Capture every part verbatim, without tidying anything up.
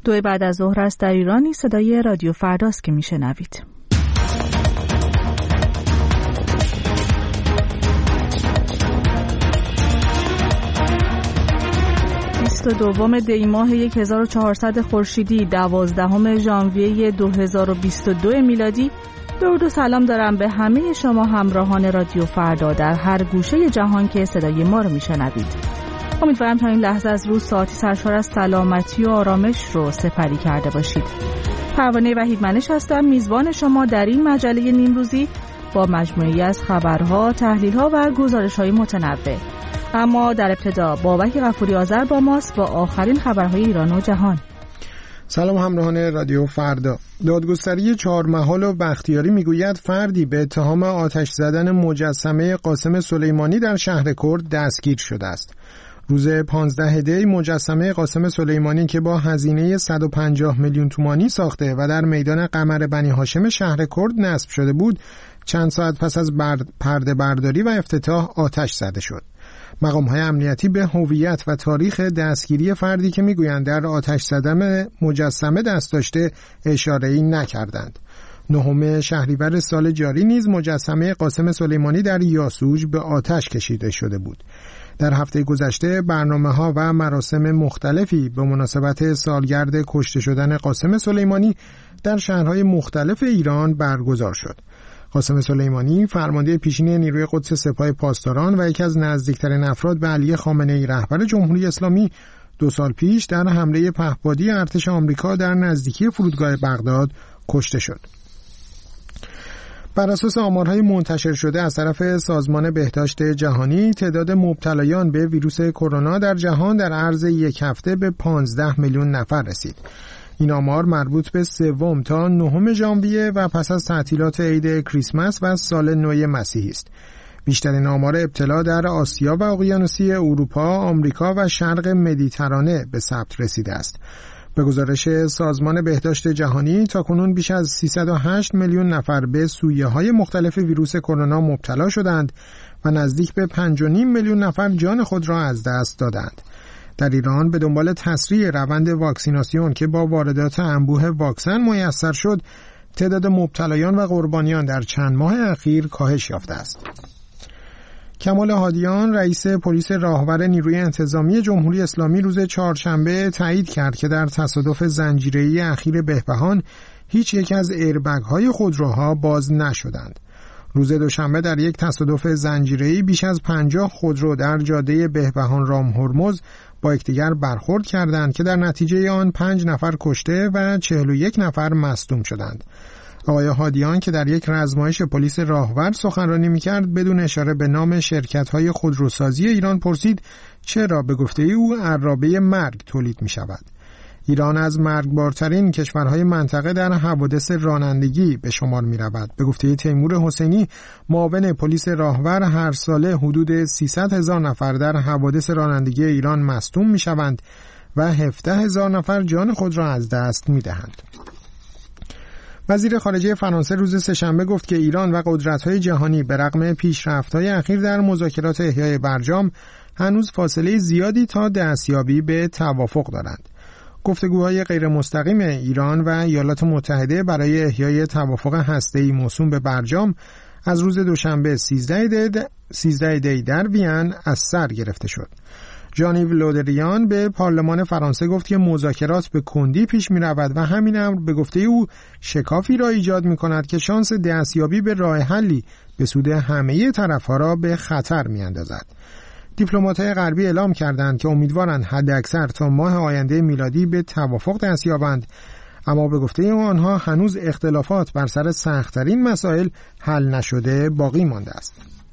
دو بعد از ظهر است در ایرانی. صدای رادیو فرداست که میشنوید. بیست و دوم دی ماه هزار و چهارصد خورشیدی، دوازدهم ژانویه دو هزار و بیست و دو میلادی. درود و سلام دارم به همه شما همراهان رادیو فردا در هر گوشه جهان که صدای ما رو میشنوید. امیدوارم تا این لحظه از روز ساعتی سرشار از سلامتی و آرامش رو سپری کرده باشید. پروانه وحیدمنش هستم، میزبان شما در این مجله نیمروزی با مجموعه‌ای از خبرها، تحلیل‌ها و گزارش‌های متنوع. اما در ابتدا بابک غفوری آذر با ماست با آخرین خبرهای ایران و جهان. سلام همراهان رادیو فردا. دادگستری چهارمحال و بختیاری میگوید فردی به اتهام آتش زدن مجسمه قاسم سلیمانی در شهر کرد دستگیر شده است. روز پانزده دی مجسمه قاسم سلیمانی که با هزینه صد و پنجاه میلیون تومانی ساخته و در میدان قمر بنی هاشم شهر کرد نصب شده بود، چند ساعت پس از برد پرده برداری و افتتاح آتش زده شد. مقام‌های امنیتی به هویت و تاریخ دستگیری فردی که میگویند در آتش زدن مجسمه دست داشته اشاره‌ای نکردند. نهم شهریور سال جاری نیز مجسمه قاسم سلیمانی در یاسوج به آتش کشیده شده بود. در هفته گذشته برنامه‌ها و مراسم مختلفی به مناسبت سالگرد کشته شدن قاسم سلیمانی در شهرهای مختلف ایران برگزار شد. قاسم سلیمانی فرمانده پیشین نیروی قدس سپاه پاسداران و یکی از نزدیکترین افراد به علی خامنه‌ای رهبر جمهوری اسلامی دو سال پیش در حمله پهپادی ارتش آمریکا در نزدیکی فرودگاه بغداد کشته شد. بر اساس آمارهای منتشر شده از طرف سازمان بهداشت جهانی، تعداد مبتلایان به ویروس کرونا در جهان در عرض یک هفته به پانزده میلیون نفر رسید. این آمار مربوط به سوم تا نهم ژانویه و پس از تعطیلات عید کریسمس و سال نو مسیحی است. بیشترین آمار ابتلا در آسیا و اقیانوسیه اروپا، آمریکا و شرق مدیترانه به ثبت رسیده است. به گزارش سازمان بهداشت جهانی تاکنون بیش از سیصد و هشت میلیون نفر به سویه‌های مختلف ویروس کرونا مبتلا شدند و نزدیک به پنج و نیم میلیون نفر جان خود را از دست دادند. در ایران به دنبال تسریع روند واکسیناسیون که با واردات انبوه واکسن میسر شد، تعداد مبتلایان و قربانیان در چند ماه اخیر کاهش یافته است. کمال هادیان رئیس پلیس راهور نیروی انتظامی جمهوری اسلامی روز چهارشنبه تایید کرد که در تصادف زنجیره‌ای اخیر بهبهان هیچ یک از ایربگ‌های خودروها باز نشدند. روز دوشنبه در یک تصادف زنجیره‌ای بیش از پنجاه خودرو در جاده بهبهان رام هرمز با یکدیگر برخورد کردند که در نتیجه آن پنج نفر کشته و چهل و یک نفر مصدوم شدند. آقای هادیان که در یک رزمایش پلیس راهور سخنرانی می‌کرد بدون اشاره به نام شرکت‌های خودروسازی ایران پرسید چرا به گفته او عرابه مرگ تولید می‌شود. ایران از مرگبارترین کشورهای منطقه در حوادث رانندگی به شمار می‌رود. به گفته تیمور حسینی معاون پلیس راهور هر ساله حدود سیصد هزار نفر در حوادث رانندگی ایران مصدوم می‌شوند و هفده هزار نفر جان خود را از دست می‌دهند. وزیر خارجه فرانسه روز سه‌شنبه گفت که ایران و قدرت‌های جهانی به رغم پیشرفت‌های اخیر در مذاکرات احیای برجام هنوز فاصله زیادی تا دستیابی به توافق دارند. گفتگوهای غیر مستقیم ایران و ایالات متحده برای احیای توافق هسته‌ای موسوم به برجام از روز دوشنبه سیزده دی در وین از سر گرفته شد. ژان-ایو لودریان به پارلمان فرانسه گفت که مذاکرات به کندی پیش می رود و همین امر به گفته او شکافی را ایجاد می کند که شانس دستیابی به راه حلی به سود همه طرفها را به خطر می اندازد. دیپلمات‌های غربی اعلام کردند که امیدوارند حداکثر تا ماه آینده میلادی به توافق دست یابند، اما به گفته آنها هنوز اختلافات بر سر سخت‌ترین مسائل حل نشده باقی مانده است.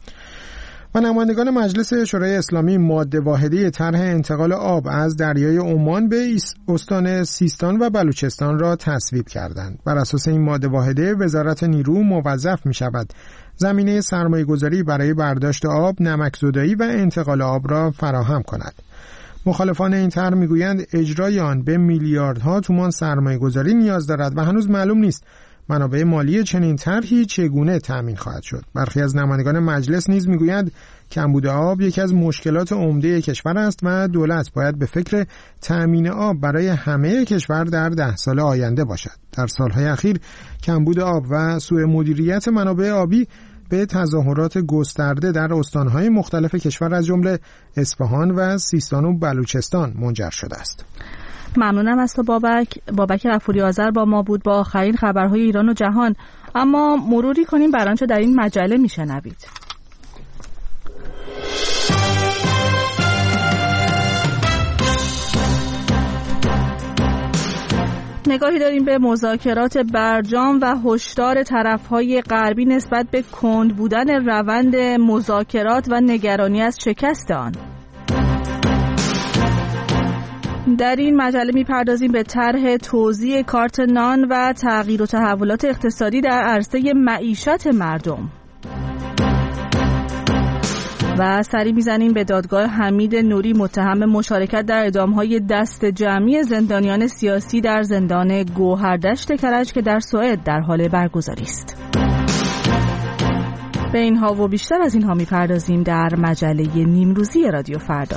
و نمایندگان مجلس شورای اسلامی ماده واحده طرح انتقال آب از دریای عمان به استان سیستان و بلوچستان را تصویب کردند. بر اساس این ماده واحده وزارت نیرو موظف می شود زمینه سرمایه گذاری برای برداشت آب، نمکزدایی و انتقال آب را فراهم کند. مخالفان این طرح میگویند اجرای آن به میلیاردها تومان سرمایه گذاری نیاز دارد و هنوز معلوم نیست منابع مالی چنین طرحی چگونه تأمین خواهد شد. برخی از نمایندگان مجلس نیز میگویند کمبود آب یکی از مشکلات عمده کشور است و دولت باید به فکر تأمین آب برای همه کشور در ده سال آینده باشد. در سالهای اخیر کمبود آب و سوء مدیریت منابع آبی به تظاهرات گسترده در استانهای مختلف کشور از جمله اصفهان و سیستان و بلوچستان منجر شده است. ممنونم از تو بابک. بابک غفوری آذر با ما بود با آخرین خبرهای ایران و جهان. اما مروری کنیم بر آنچه در این مجله میشنوید. نگاهی داریم به مذاکرات برجام و هشدار طرف‌های غربی نسبت به کند بودن روند مذاکرات و نگرانی از شکست آن. در این مجله می‌پردازیم به طرح توزیع کارت نان و تغییر و تحولات اقتصادی در عرصه معیشت مردم. و سری میزنیم به دادگاه حمید نوری متهم مشارکت در اعدام‌های دست جمعی زندانیان سیاسی در زندان گوهردشت کرج که در سوئد در حال برگزاری است. به اینها و بیشتر از اینها میپردازیم در مجله نیمروزی رادیو فردا.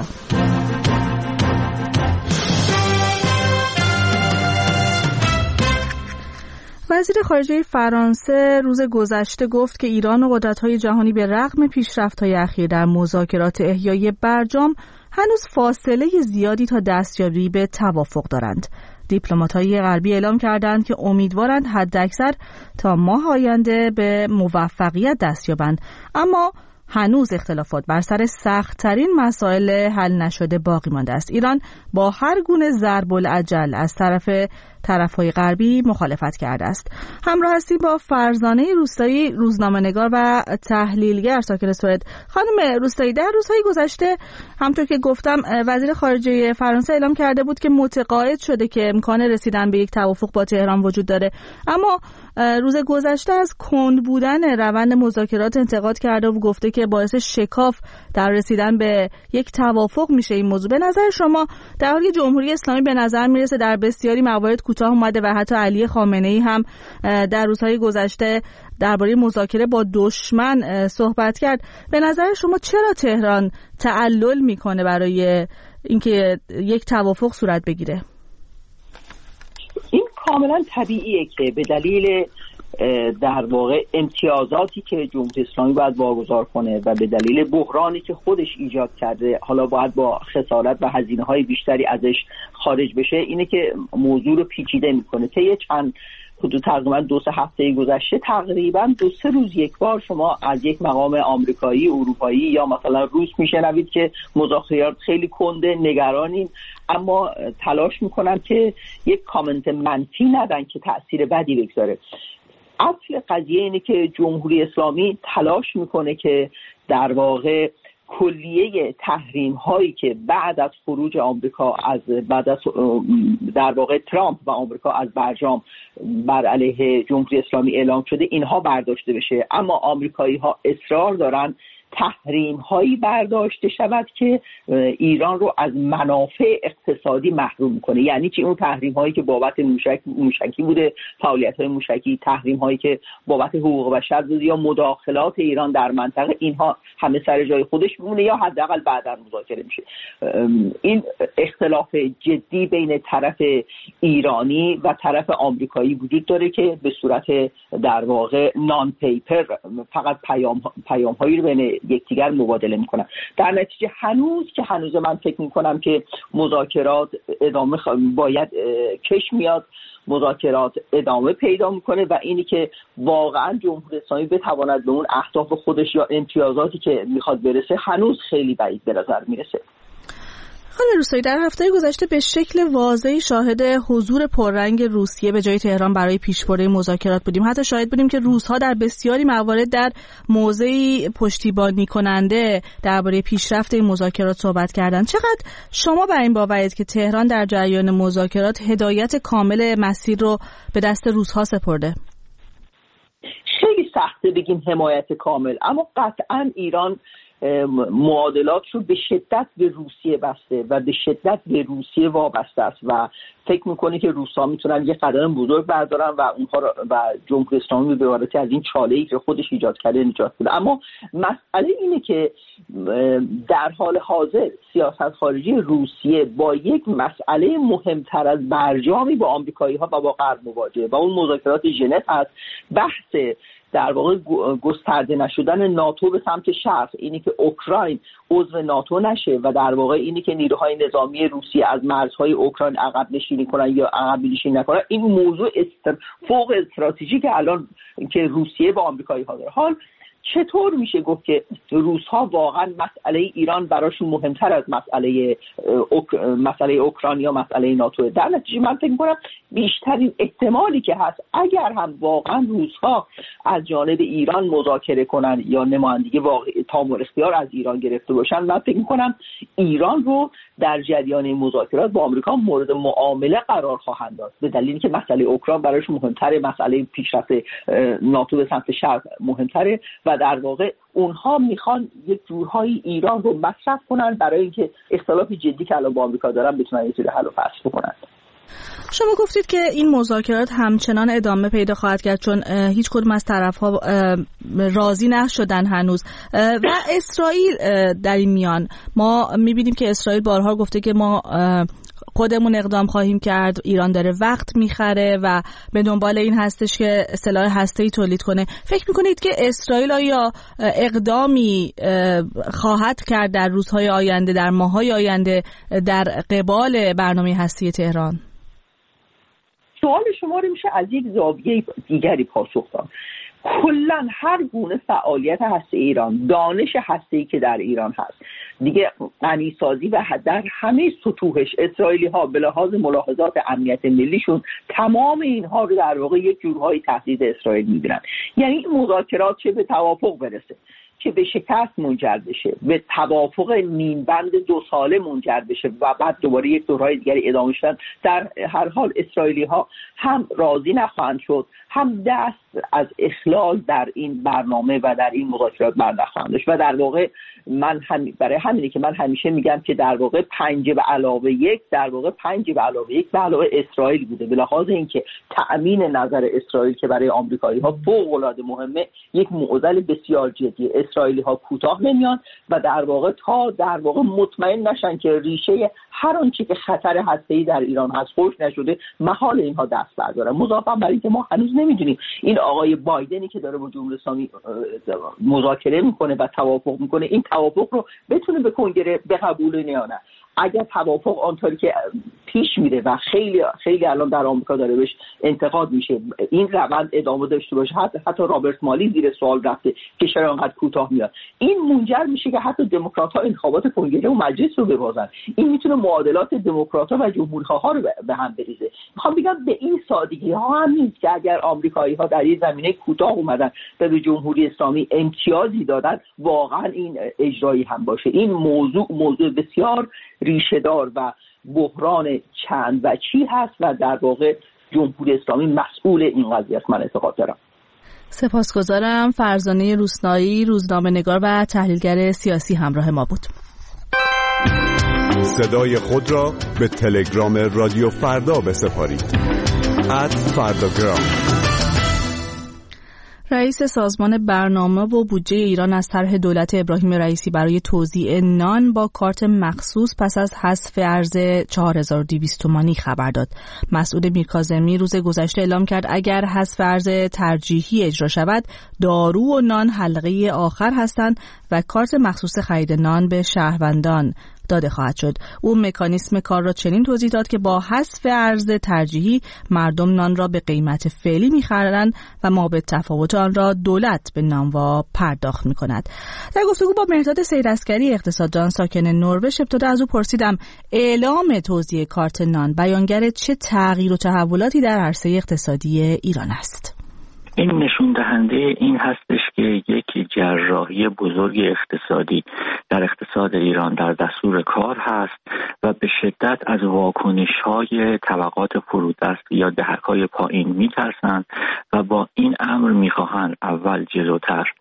وزیر خارجه فرانسه روز گذشته گفت که ایران و قدرت‌های جهانی به رغم پیشرفت‌های اخیر در مذاکرات احیای برجام هنوز فاصله زیادی تا دستیابی به توافق دارند. دیپلمات‌های غربی اعلام کردند که امیدوارند حداکثر تا ماه آینده به موفقیت دست یابند، اما هنوز اختلافات بر سر سخت‌ترین مسائل حل نشده باقی مانده است. ایران با هر گونه ضرب العجل از طرف طرف‌های غربی مخالفت کرده است. همراه هستیم با فرزانه روستایی، روزنامه‌نگار و تحلیلگر ساکن سوئد. خانم روستایی، در روزهای گذشته همونطور که گفتم وزیر خارجه فرانسه اعلام کرده بود که متقاعد شده که امکان رسیدن به یک توافق با تهران وجود داره، اما روز گذشته از کند بودن روند مذاکرات انتقاد کرده و گفته که باعث شکاف در رسیدن به یک توافق میشه این موضوع. به نظر شما در حالی جمهوری اسلامی به نظر میرسه در بسیاری موارد کوتاه اومده و حتی علی خامنه‌ای هم در روزهای گذشته درباره مذاکره با دشمن صحبت کرد، به نظر شما چرا تهران تعلل میکنه برای اینکه یک توافق صورت بگیره؟ این کاملا طبیعیه که به دلیل در واقع امتیازاتی که جمهوری اسلامی باید واگذار کنه و به دلیل بحرانی که خودش ایجاد کرده حالا باید با خسارت و هزینه‌های بیشتری ازش خارج بشه، اینه که موضوع رو پیچیده میکنه. طی چند حدود تقریبا دو سه هفته گذشته تقریبا دو سه روز یک بار شما از یک مقام آمریکایی، اروپایی یا مثلا روس میشنوید که مذاکرات خیلی کنده، نگرانیم، اما تلاش میکنن که یک کامنت منفی ندن که تأثیر بدی بگذاره. اصل قضیه اینه که جمهوری اسلامی تلاش میکنه که در واقع کلیه تحریم هایی که بعد از خروج آمریکا از بعد از در واقع ترامپ و آمریکا از برجام بر علیه جمهوری اسلامی اعلام شده اینها برداشته بشه، اما آمریکایی ها اصرار دارن تحریم هایی برداشته شود که ایران رو از منافع اقتصادی محروم کنه. یعنی چی؟ اون تحریم هایی که بابت موشک موشکی بوده، فعالیت های موشکی، تحریم هایی که بابت حقوق بشر بوده یا مداخلات ایران در منطقه، اینها همه سر جای خودش میمونه یا حداقل بعداً مذاکره میشه. این اختلاف جدی بین طرف ایرانی و طرف آمریکایی وجود داره که به صورت در واقع نان پیپر فقط پیام پیام هایی رو بین یکدیگر مبادله میکنن. در نتیجه هنوز که هنوز من فکر میکنم که مذاکرات ادامه باید کش میاد، مذاکرات ادامه پیدا میکنه و اینی که واقعا جمهوری اسلامی بتواند به اون اهداف خودش یا امتیازاتی که میخواد برسه هنوز خیلی بعید به نظر میرسه. خانم روستایی، در هفته گذشته به شکل واضحی شاهد حضور پررنگ روسیه به جای تهران برای پیشبرد مذاکرات بودیم. حتی شاهد بودیم که روس‌ها در بسیاری موارد در موضعی پشتیبانی کننده درباره پیشرفت این مذاکرات صحبت کردند. چقدر شما بر این باورید که تهران در جریان مذاکرات هدایت کامل مسیر رو به دست روس‌ها سپرده؟ خیلی سخته بگیم حمایت کامل، اما قطعاً ایران معادلات رو به شدت به روسیه بسته و به شدت به روسیه وابسته است و فکر میکنه که روس‌ها میتونن یه قدم بزرگ بردارن و اونها را و جمهوری اسلامی به عبارتی از این چاله‌ای که خودش ایجاد کرده نجات بده. اما مسئله اینه که در حال حاضر سیاست خارجی روسیه با یک مسئله مهمتر از برجامی با آمریکایی‌ها و با غرب مواجهه و اون مذاکرات ژنو هست. بحث در واقع گسترده نشدن ناتو به سمت شرق، اینی که اوکراین عضو ناتو نشه و در واقع اینی که نیروهای نظامی روسیه از مرزهای اوکراین عقب نشینی کنن یا عقب نشینی نکنن، این موضوع است فوق استراتژیک که الان که روسیه با آمریکایی‌ها داره. حال چطور میشه گفت که روس‌ها واقعا مسئله ایران براشون مهمتر از مسئله اوک... مسئله اوکراین یا مسئله ناتو؟ در نتیجه من فکر می‌کنم بیشترین احتمالی که هست اگر هم واقعا روس‌ها از جانب ایران مذاکره کنن یا نمایندگی واقعی تام اختیار از ایران گرفته باشن، من فکر می‌کنم ایران رو در جریان مذاکرات با آمریکا مورد معامله قرار خواهند داد، به دلیلی که مسئله اوکراین براشون مهمتره، مسئله پیشرفت ناتو به سمت شرق مهمتره و در واقع اونها میخوان یک جورهایی ایران رو مصرف کنن برای اینکه اختلاف جدی که الان با آمریکا دارن بتونن یه جوری حل و فصل بکنن. شما گفتید که این مذاکرات همچنان ادامه پیدا خواهد کرد چون هیچ کدوم از طرف‌ها راضی نشدن هنوز و اسرائیل در این میان ما می‌بینیم که اسرائیل بارها گفته که ما خودمون اقدام خواهیم کرد، ایران داره وقت میخره و به دنبال این هستش که سلاح هسته‌ای تولید کنه. فکر میکنید که اسرائیل آیا اقدامی خواهد کرد در روزهای آینده، در ماه‌های آینده در قبال برنامه هسته‌ای تهران؟ سوال شما رو میشه از یک زاویه دیگری پاسخ داد. کلن هر گونه فعالیت هسته ایران، دانش هسته‌ای که در ایران هست دیگه، غنیسازی و در همه سطوحش، اسرائیلی ها به لحاظ ملاحظات امنیت ملیشون تمام اینها رو در واقع یک جورهای تهدید اسرائیل میبینن. یعنی این مذاکرات چه به توافق برسه، که به شکست منجر بشه، به توافق نیمبند دو ساله منجر بشه و بعد دوباره یک دورهای دیگری ادامه شدن، در هر حال اسرائیلی ها هم راضی نخواهند شد، هم دست از اخلال در این برنامه و در این مذاکرات بر نخواهند داشت. و در واقع من هم برای همینه که من همیشه میگم که در واقع پنج به علاوه یک در واقع پنج به علاوه یک به علاوه اسرائیل بوده، به لحاظ اینکه تأمین نظر اسرائیل که برای آمریکایی ها فوق العاده مهمه، یک معضل بسیار جدی. اسرائیلی ها کوتاه نمیان و در واقع تا در واقع مطمئن نشن که ریشه هر آنچه که خطر هسته‌ای در ایران هست خشک نشده، محال اینها دست بردارن. مضافاً بر اینکه ما هنوز نمیدونیم این آقای بایدنی که داره با جمهوری اسلامی مذاکره میکنه و توافق میکنه، این توافق رو بتونه به کنگره بقبوله یا نه. اگر توافق آنطوری که پیش میره و خیلی خیلی الان در آمریکا داره بهش انتقاد میشه، این روند ادامه داشته باشه، حتی حتی رابرت مالی زیر سوال رفته که چرا انقدر کوتاه میاد، این منجر میشه که حتی دموکرات‌ها انتخابات کنگره و مجلس رو ببازن. این میتونه معادلات دموکرات‌ها و جمهوری‌خواها رو به هم بریزه. میخوام بگم به این سادگی ها هم نیست که اگر آمریکایی‌ها در این زمینه کوتاه اومدن و به جمهوری اسلامی امتیازی دادن، واقعا این اجرایی هم باشه. این موضوع موضوع بسیار ریشه‌دار و بحران چند وجهی هست و در واقع جمهوری اسلامی مسئول این قضیه است، من اعتقاد دارم. سپاسگزارم. فرزانه روسنایی، روزنامه‌نگار و تحلیلگر سیاسی همراه ما بود. صدای خود را به تلگرام رادیو فردا بسپارید. ات فرداگرام. رئیس سازمان برنامه و بودجه ایران از طرح دولت ابراهیم رئیسی برای توزیع نان با کارت مخصوص پس از حذف ارز چهار هزار و دویست تومانی خبر داد. مسعود میرکاظمی روز گذشته اعلام کرد اگر حذف ارز ترجیحی اجرا شود، دارو و نان حلقه آخر هستند و کارت مخصوص خرید نان به شهروندان داده خواهد شد. او مکانیسم کار را چنین توضیح داد که با حذف ارز ترجیحی مردم نان را به قیمت فعلی می‌خرند و ما به تفاوت آن را دولت به نانوا پرداخت می‌کند. در گفتگو با مهرداد سیدعسکری اقتصاددان ساکن نروژ ابتدا از او پرسیدم اعلام توزیع کارت نان بیانگر چه تغییر و تحولاتی در عرصه اقتصادی ایران است. این نشون دهنده این هستش که یک جراحی بزرگ اقتصادی در اقتصاد ایران در دستور کار هست و به شدت از واکنش‌های طبقات فرودست یا دهک‌های پایین می‌ترسند و با این امر می‌خواهند اول جلوتر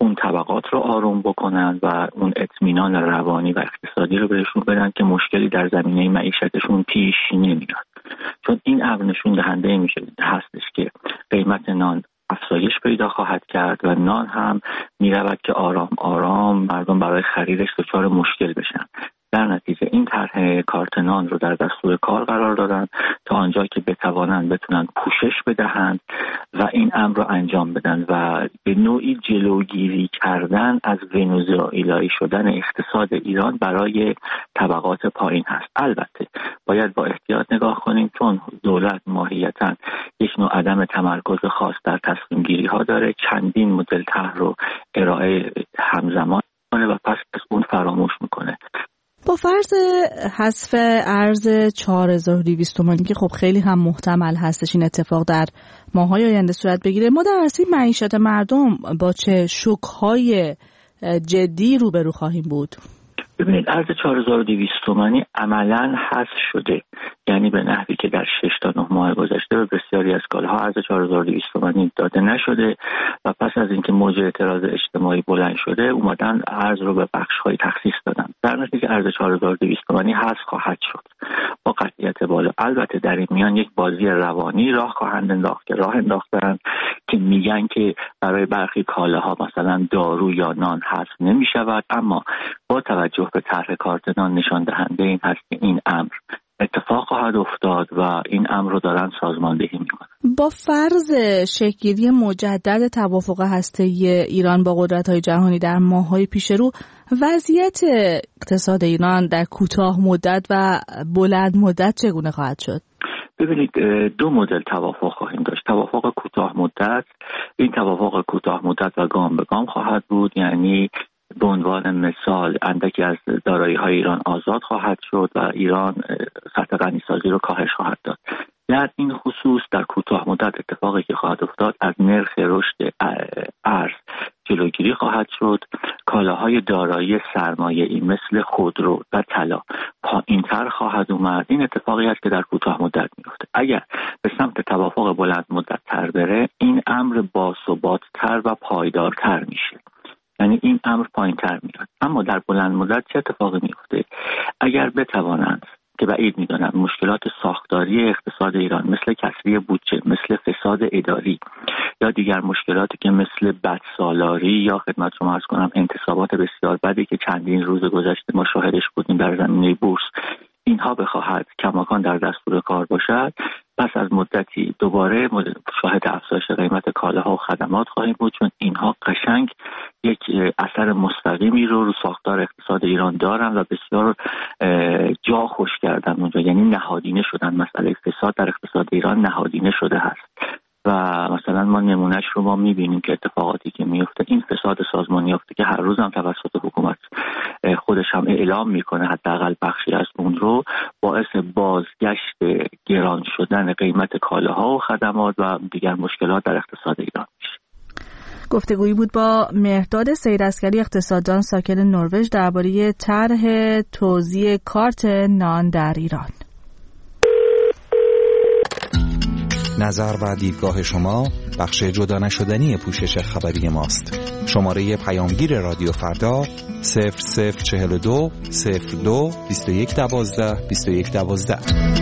اون طبقات رو آروم بکنن و اون اطمینان روانی و اقتصادی رو بهشون بدن که مشکلی در زمینه معیشتشون پیش نمیاد. چون این امر نشون دهنده میشه هستش که قیمت نان افزایش پیدا خواهد کرد و نان هم میرود که آرام آرام مردم برای خریدش دچار مشکل بشن. در نتیجه این طرح کارت نان رو در دستور کار قرار دادن تا آنجا که بتوانند بتونن پوشش بدهند و این امر رو انجام بدن و به نوعی جلوگیری کردن از ونزوئلایی شدن اقتصاد ایران برای طبقات پایین هست. البته باید با احتیاط نگاه کنیم چون دولت ماهیتاً یک نوع عدم تمرکز خاص در تصمیم گیری ها داره، چندین مدل طرح رو ارائه همزمان کنه و پس از اون فراموش میکنه. با فرض حذف ارز چهار هزار و دویست تومانی که خب خیلی هم محتمل هستش این اتفاق در ماه‌های آینده صورت بگیره، ما در عرصه معیشت مردم با چه شوک‌های جدی روبرو خواهیم بود؟ ببینید ارز چهار هزار و دویست تومانی عملاً حذف شده، یعنی به نحوی که در شش تا نه ماه گذشته به بسیاری از کالاها ارز چهار هزار و دویست تومانی داده نشده و پس از اینکه موج اعتراض اجتماعی بلند شده اومدن ارز رو به بخش‌های تخصیص دادن. در نتیجه ارز چهار هزار و دویست تومانی حذف خواهد شد با قطعیت بالا. البته در این میان یک بازی روانی راه خواهند انداخت که راه انداختن که میگن که برای برخی کالاها مثلا دارو یا نان حذف نمی‌شود، اما با توجه به طرح کارت نان نشان دهنده این هست که این امر اتفاق خواهد افتاد و این امر رو دارن سازماندهی میکنن. با فرض شکل‌گیری مجدد توافق هسته‌ای ایران با قدرت‌های جهانی در ماه‌های پیش رو، وضعیت اقتصاد ایران در کوتاه مدت و بلند مدت چگونه خواهد شد؟ ببینید دو مدل توافق خواهیم داشت. توافق کوتاه مدت، این توافق کوتاه مدت و گام به گام خواهد بود، یعنی به عنوان مثال اندکی از دارایی‌های ایران آزاد خواهد شد و ایران سطح غنی‌سازی رو کاهش خواهد داد. در این خصوص در کوتاه مدت اتفاقی که خواهد افتاد از نرخ رشد ارز جلوگیری خواهد شد. کالاهای دارایی سرمایه‌ای مثل خودرو و طلا پایین‌تر خواهد اومد. این اتفاقی است که در کوتاه مدت میفته. اگر به سمت توافق بلند مدت تر بره این امر باثبات‌تر و پایدارتر میشه، یعنی این امر پایین‌تر میاد. اما در بلند مدت چه اتفاقی میفته؟ اگر بتوانند که بعید میدونم مشکلات ساختاری اقتصاد ایران مثل کسری بودجه، مثل فساد اداری یا دیگر مشکلاتی که مثل بدسالاری یا خدمت شما عرض کنم انتصابات بسیار بدی که چندین روز گذشته ما شاهدش بودیم در زمینه بورس، اینها بخواهد کماکان در دستور کار باشد، پس از مدتی دوباره شاهد افزایش قیمت کالاها و خدمات خواهیم بود، چون اینها قشنگ یک اثر مستقیمی رو رو ساختار اقتصاد ایران دارن و بسیار جا خوش کردن اونجا، یعنی نهادینه شدن. مسئله فساد در اقتصاد ایران نهادینه شده هست و مثلا ما نمونهش رو ما میبینیم که اتفاقاتی که میفته، این فساد سازمانی یافته که هر روز هم توسط حکومت خودش هم اعلام میکنه حداقل بخشی از اون رو، باعث بازگشت گران شدن قیمت کالاها و خدمات و دیگر مشکلات در اقتصاد ایران میشه. گفتگویی بود با مهرداد سیدعسکری اقتصاددان ساکن نروژ درباره طرح توزیع کارت نان در ایران. نظر و دیدگاه شما بخش جدا نشدنی پوشش خبری ماست. شماره پیامگیر رادیو فردا صفر صفر چهل و دو صفر دو بیست و یک دوازده بیست و یک دوازده.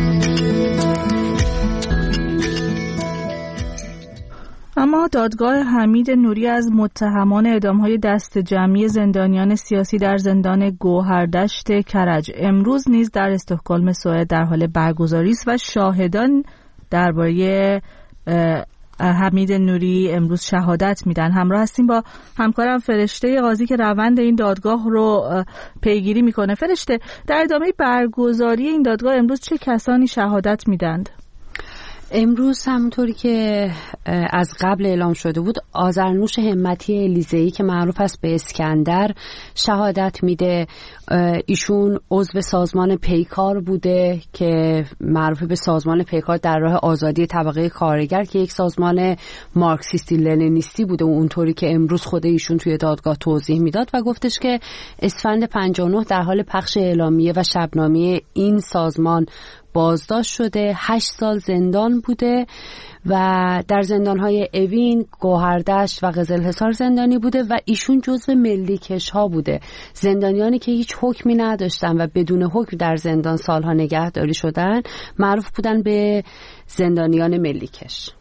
اما دادگاه حمید نوری از متهمان اعدام‌های دست جمعی زندانیان سیاسی در زندان گوهردشت کرج امروز نیز در استکهلم سوئد در حال برگزاری است و شاهدان درباره حمید نوری امروز شهادت میدن. همراه هستیم با همکارم فرشته قاضی که روند این دادگاه رو پیگیری میکنه. فرشته، در ادامه برگزاری این دادگاه امروز چه کسانی شهادت میدند؟ امروز همونطوری که از قبل اعلام شده بود آذرنوش همتی الیزه‌ای که معروف است به اسکندر شهادت میده. ایشون عضو سازمان پیکار بوده که معروف به سازمان پیکار در راه آزادی طبقه کارگر که یک سازمان مارکسیستی لنینیستی بوده و اونطوری که امروز خود ایشون توی دادگاه توضیح میداد و گفتش که اسفند پنجاه و نه در حال پخش اعلامیه و شبنامه این سازمان بازداشت شده، هشت سال زندان بوده و در زندان‌های اوین، گوهردشت و قزلحصار زندانی بوده و ایشون جزو ملیکش ها بوده، زندانیانی که هیچ حکمی نداشتن و بدون حکم در زندان سالها نگهداری شدن معروف بودن به زندانیان ملیکش.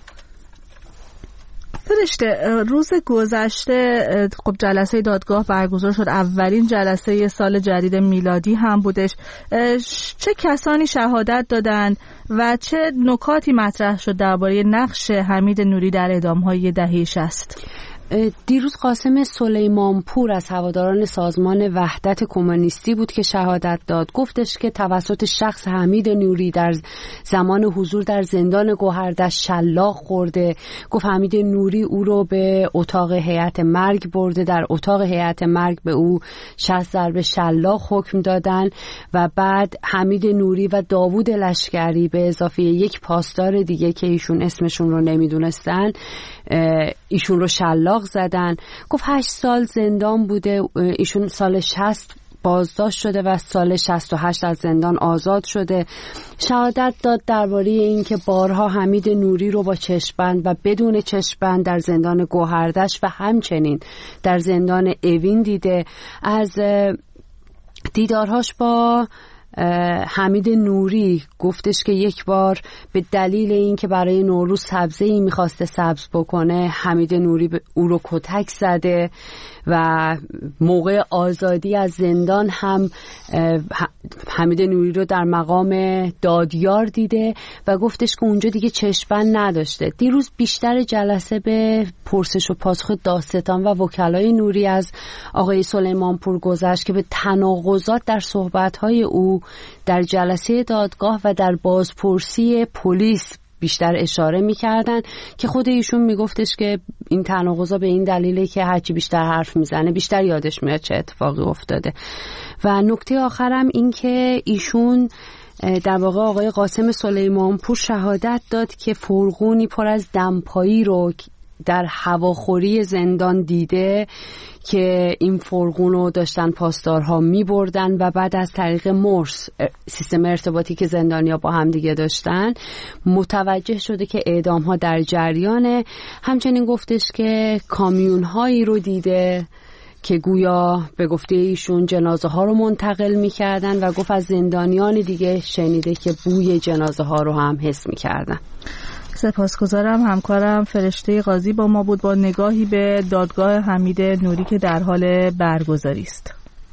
فرشته، روز گذشته خب جلسه دادگاه برگزار شد، اولین جلسه سال جدید میلادی هم بودش. چه کسانی شهادت دادند و چه نکاتی مطرح شد درباره نقش حمید نوری در اعدام‌های دهه شصت؟ دیروز قاسم سلیمانپور از هواداران سازمان وحدت کمونیستی بود که شهادت داد. گفتش که توسط شخص حمید نوری در زمان حضور در زندان گوهردشت شلاق خورده. گفت حمید نوری او رو به اتاق هیئت مرگ برده، در اتاق هیئت مرگ به او شصت ضربه شلاق حکم دادن و بعد حمید نوری و داوود لشکری به اضافه یک پاسدار دیگه که ایشون اسمشون رو نمیدونستن ایشون رو شلاق زدن. گفت هشت سال زندان بوده، ایشون سال شصت بازداشت شده و سال شصت و هشت از زندان آزاد شده. شهادت داد درباره این که بارها حمید نوری رو با چشم‌بند و بدون چشم‌بند در زندان گوهردشت و همچنین در زندان اوین دیده. از دیدارهاش با حمید نوری گفتش که یک بار به دلیل این که برای نوروز سبزه‌ای می‌خواسته سبز بکنه، حمید نوری او رو کتک زده و موقع آزادی از زندان هم حمید نوری رو در مقام دادیار دیده و گفتش که اونجا دیگه چشم‌بند نداشته. دیروز بیشتر جلسه به پرسش و پاسخ دادستان و وکلای نوری از آقای سلیمانپور گذشت که به تناقضات در صحبت‌های او در جلسه دادگاه و در بازپرسی پلیس بیشتر اشاره می‌کردن که خود ایشون میگفتش که این تناقضا به این دلیله که هرچی بیشتر حرف میزنه بیشتر یادش میاد چه اتفاقی افتاده. و نکته آخرم این که ایشون در واقع آقای قاسم سلیمانپور شهادت داد که فرغونی پر از دمپایی رو در هواخوری زندان دیده که این فرغون رو داشتن پاسدارها می بردن و بعد از طریق مرس، سیستم ارتباطی که زندانیا با هم دیگه داشتن، متوجه شده که اعدام ها در جریانه. همچنین گفتش که کامیون هایی رو دیده که گویا به گفته ایشون جنازه ها رو منتقل می کردن و گفت از زندانیان دیگه شنیده که بوی جنازه ها رو هم حس می کردن. سپاسگزارم. همکارم فرشته قاضی با ما بود با نگاهی به دادگاه حمید نوری که در حال برگزاری است.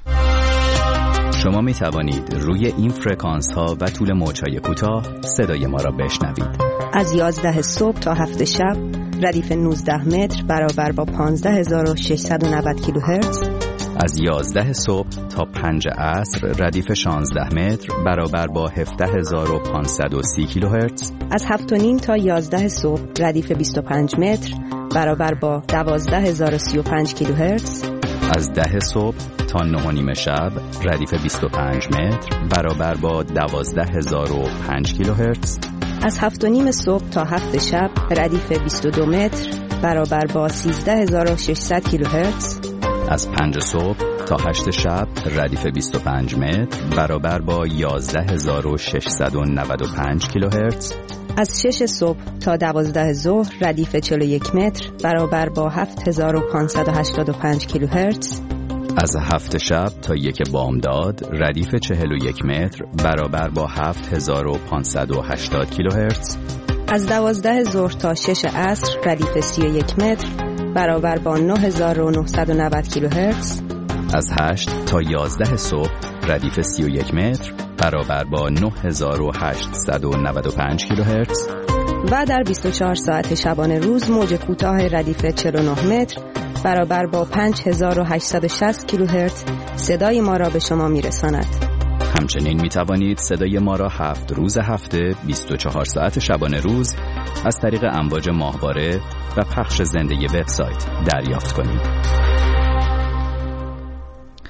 شما می توانید روی این فرکانس ها و طول موج‌های کوتاه صدای ما را بشنوید. از یازده صبح تا هفت شب ردیف نوزده متر برابر با پانزده هزار و ششصد و نود کیلوهرتز. از یازده صبح تا پنج عصر ردیف شانزده متر برابر با هفده هزار و پانصد و سی کیلوهرتز. از هفت و نیم تا یازده صبح ردیف بیست و پنج متر برابر با دوازده هزار و سی و پنج کیلوهرتز. از ده صبح تا نه و نیم شب ردیف بیست و پنج متر برابر با دوازده هزار و پنج کیلوهرتز. از هفت و نیم صبح تا هفت شب ردیف بیست و دو متر برابر با سیزده هزار و ششصد کیلوهرتز. از پنج صبح تا هشت شب ردیف بیست و پنج متر برابر با یازده هزار و ششصد و نود و پنج کیلوهرتز. از شش صبح تا دوازده ظهر ردیف چهل و یک متر برابر با هفت هزار و پانصد و هشتاد و پنج کیلوهرتز. از هفت شب تا یک بامداد ردیف چهل و یک متر برابر با هفت هزار و پانصد و هشتاد کیلوهرتز. از دوازده ظهر تا شش عصر ردیف سی و یک متر برابر با نه هزار و نهصد و نود کیلوهرتز. از هشت تا یازده صبح ردیف سی و یک متر برابر با نه هزار و هشتصد و نود و پنج کیلوهرتز. و در بیست و چهار ساعت شبانه روز موج کوتاه ردیف چهل و نه متر برابر با پنج هزار و هشتصد و شصت کیلوهرتز صدای ما را به شما میرساند. همچنین می توانید صدای ما را هفت روز هفته بیست و چهار ساعت شبانه روز از طریق امواج ماهواره و پخش زنده وبسایت دریافت کنید.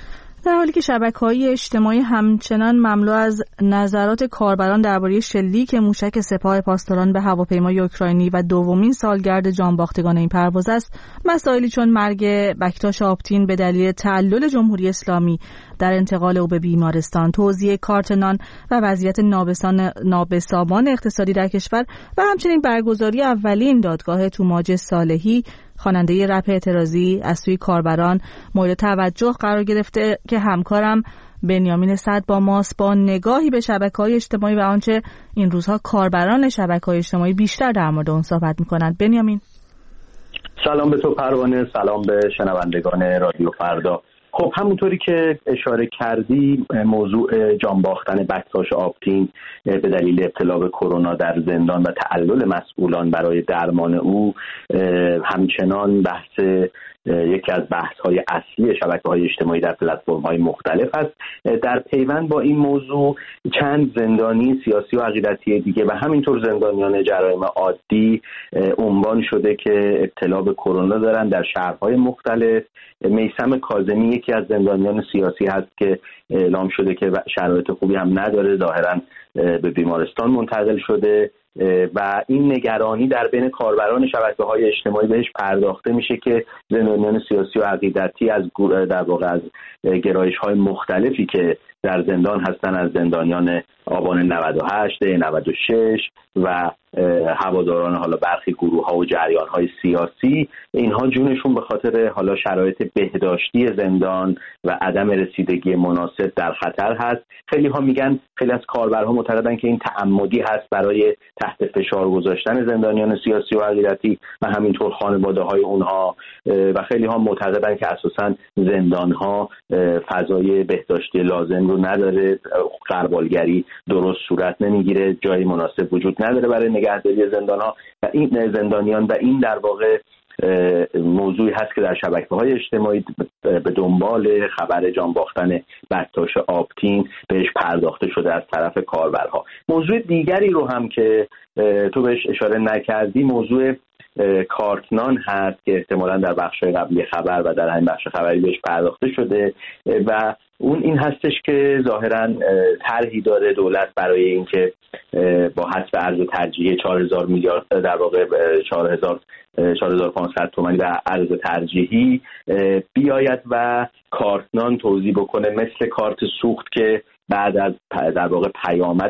در حالی که شبکه‌های اجتماعی همچنان مملو از نظرات کاربران درباره شلیک موشک سپاه پاسداران به هواپیمای اوکراینی و دومین سالگرد جانباختگان این پرواز است، مسائلی چون مرگ بکتاش آپتین به دلیل تعلل جمهوری اسلامی در انتقال او به بیمارستان، توزیع کارت نان و وضعیت نابسان نابسامان اقتصادی در کشور و همچنین برگزاری اولین دادگاه توماج صالحی، خواننده رپ اعتراضی، از سوی کاربران مورد توجه قرار گرفته که همکارم بنیامین صد با ماست با نگاهی به شبکه‌های اجتماعی و آنچه این روزها کاربران شبکه‌های اجتماعی بیشتر در مورد اون صحبت می‌کنند. بنیامین، سلام به تو پروانه، سلام به شنوندگان رادیو فردا. خب همونطوری که اشاره کردی، موضوع جانباختن بکتاش آپتین به دلیل ابتلا به کرونا در زندان و تعلل مسئولان برای درمان او همچنان بحث یکی از بحث‌های اصلی شبکه‌های اجتماعی در پلتفرم‌های مختلف است. در پیوند با این موضوع چند زندانی سیاسی و عقیدتی دیگه و همینطور زندانیان جرایم عادی عنوان شده که ابتلا به کرونا دارن در شهرهای مختلف. میثم کاظمی یکی از زندانیان سیاسی هست که اعلام شده که شرایط خوبی هم نداره، ظاهراً به بیمارستان منتقل شده و این نگرانی در بین کاربران شبکه‌های اجتماعی بهش پرداخته میشه که زندانیان سیاسی و عقیدتی از در واقع از گرایش‌های مختلفی که در زندان هستن، از زندانیان آبان نود و هشت، نود و شش و هواداران حالا برخی گروه‌ها و جریان‌های سیاسی، اینها جونشون به خاطر حالا شرایط بهداشتی زندان و عدم رسیدگی مناسب در خطر هست. خیلی ها میگن، خیلی از کاربرها معتقدن که این تعمدی هست برای تحت فشار گذاشتن زندانیان سیاسی و عقیدتی و همینطور خانواده‌های اونها، و خیلی ها معتقدن که اساساً زندان‌ها فضای بهداشتی لازم رو نداره، غربالگری درست صورت نمیگیره، جای مناسب وجود نداره برای نگهداری زندان‌ها و این زندانیان و این در واقع موضوعی هست که در شبکه‌های اجتماعی به دنبال خبر جانباختن بکتاش آپتین بهش پرداخته شده از طرف کاربرها. موضوع دیگری رو هم که تو بهش اشاره نکردی، موضوع کارتنان هست که احتمالاً در بخش‌های قبلی خبر و در همین بخش خبری بهش پرداخته شده و اون این هستش که ظاهراً طرحی داره دولت برای اینکه با حذف ارز ترجیحی چهار هزار میلیارد در واقع چهار هزار چهار هزار و پانصد تومانی و ارز ترجیحی بیاید و کارتنان توزیع بکنه، مثل کارت سوخت که بعد از در واقع پیامد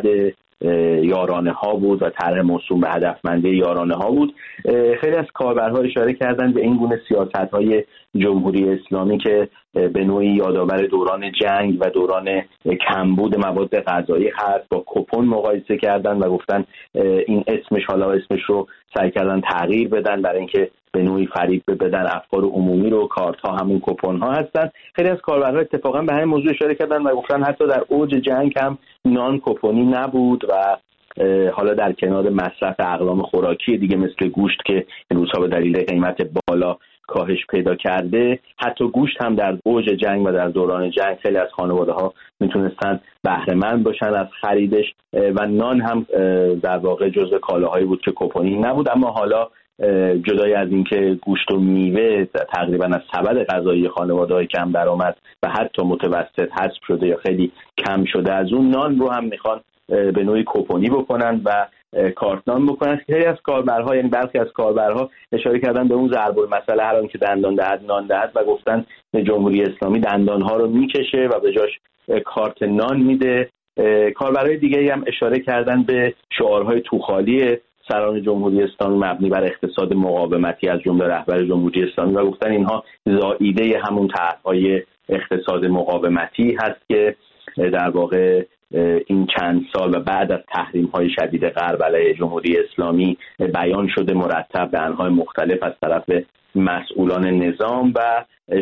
یارانه ها بود و طرح موسوم به هدفمندی یارانه ها بود. خیلی از کاربرها اشاره کردن به این گونه سیاست های جمهوری اسلامی که به نوعی یادآور دوران جنگ و دوران کمبود مواد غذایی هست. با کوپن مقایسه کردن و گفتن این اسمش، حالا اسمش رو سعی کردن تغییر بدن برای اینکه به نوعی فریب بدن افکار عمومی رو. کارت ها همون کوپن ها هستن. خیلی از کاربرها اتفاقا به همین موضوع اشاره کردن و گفتن حتی در اوج جنگ هم نان کوپنی نبود و حالا در کنار مصرف اقلام خوراکی دیگه مثل گوشت که این روزها به دلیل قیمت بالا کاهش پیدا کرده، حتی گوشت هم در اوج جنگ و در دوران جنگ خیلی از خانواده‌ها میتونستن بهره مند باشن از خریدش و نان هم در واقع جزو کالاهایی بود که کوپنی نبود. اما حالا جدای از اینکه گوشت و میوه تقریبا از سبد غذایی خانواده‌های کم درآمد و حتی متوسط حذف شده یا خیلی کم شده، از اون نان رو هم میخوان به نوعی کوپنی بکنن و کارتنان بکنن. خیلی از کاربرها، یعنی برخی از کاربرها اشاره کردن به اون ضرب المثل هر آن که دندان دهد نان دهد و گفتن جمهوری اسلامی دندانها رو میکشه و به جاش کارت نان میده. کاربرهای دیگه هم اشاره کردن به شعارهای توخالی سران جمهوری اسلامی مبنی بر اقتصاد مقاومتی از جمله رهبر جمهوری اسلامی و گفتن اینها زائیده همون طرح‌های اقتصاد مقاومتی هست که در واقع این چند سال و بعد از تحریم‌های شدید غرب علیه جمهوری اسلامی بیان شده مرتب به انواع مختلف از طرف مسئولان نظام و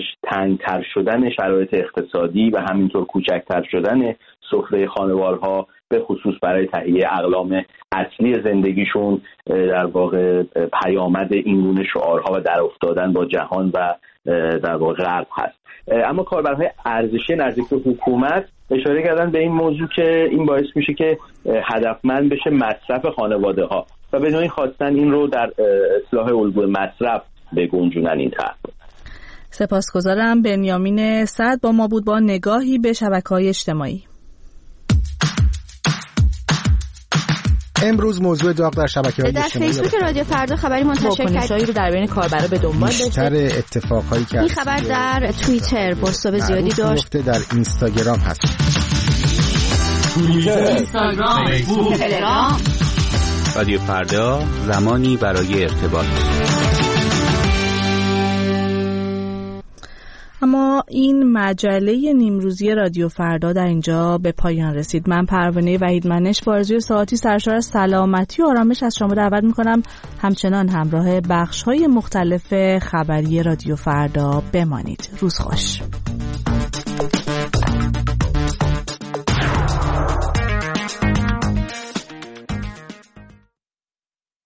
تنگ‌تر شدن شرایط اقتصادی و همینطور کوچکتر شدن سفره خانوارها به خصوص برای تهیه اقلام اصلی زندگیشون در واقع پیامد این گونه شعارها و در افتادن با جهان و در واقع غرب هست. اما کاربرهای ارزشی نزدیک به حکومت اشاره کردن به این موضوع که این باعث میشه که هدفمند بشه مصرف خانواده ها و به نوعی خواستن این رو در اصلاح الگوی مصرف بگنجونن این طرح. سپاسگزارم. بنیامین سعد با ما بود با نگاهی به شبکه‌های اجتماعی. امروز موضوع داغ در شبکه‌های اجتماعی در فیسبوک رادیو فردا خبری منتشر کردیم رو در بین کاربرا به دنبال داشته. بیشتر اتفاقایی که این خبر در توییتر بازتاب زیادی داشت. در اینستاگرام هست. توییتر، اینستاگرام، فیسبوک، تلگرام. رادیو فردا، زمانی برای ارتباط. اما این مجله نیمروزی رادیو فردا در اینجا به پایان رسید. من پروانه وحیدمنش با آرزوی ساعتی سرشار از سلامتی و آرامش از شما دعوت میکنم همچنان همراه بخش‌های مختلف خبری رادیو فردا بمانید. روز خوش.